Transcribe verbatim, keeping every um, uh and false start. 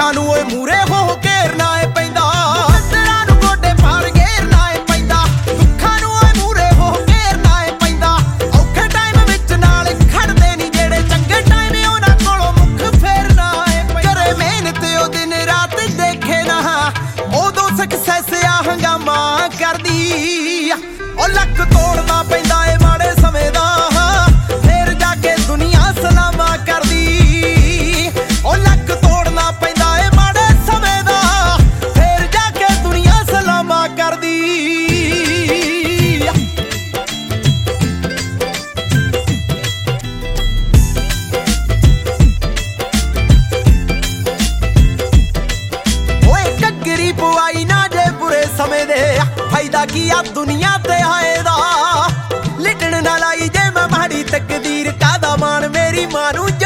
दुखा नूं ओए मूरे हो घेरना ए पैंदा, मित्तरां नूं गोडे पार घेरना ए पैंदा, दुखा नूं ओए मूरे हो घेरना ए पैंदा। औखे टाइम विच नाल खड़दे नी जेड़े चंगे टाइम उहनां कोलों मुख फेरना ए पैंदा। करे मेहनत ओ दिन रात देखे ना उदों सक्सैस आ हंगामा करदी, ओ लक तोड़ना पैंदा ए माड़े समय दा फिर जाके दुनिया सलामा करदी। ओ लक तोड़ना पैंदा ए माड़े समय दा फिर जाके दुनिया सलामा करदी। ओए घग्गरी पवाई ना जे बुरे समय दे फायदा की आ दुनिया ते आए दा। लिटण ना लाई जे मैं माड़ी तकदीर कादा मान मेरी मां नूं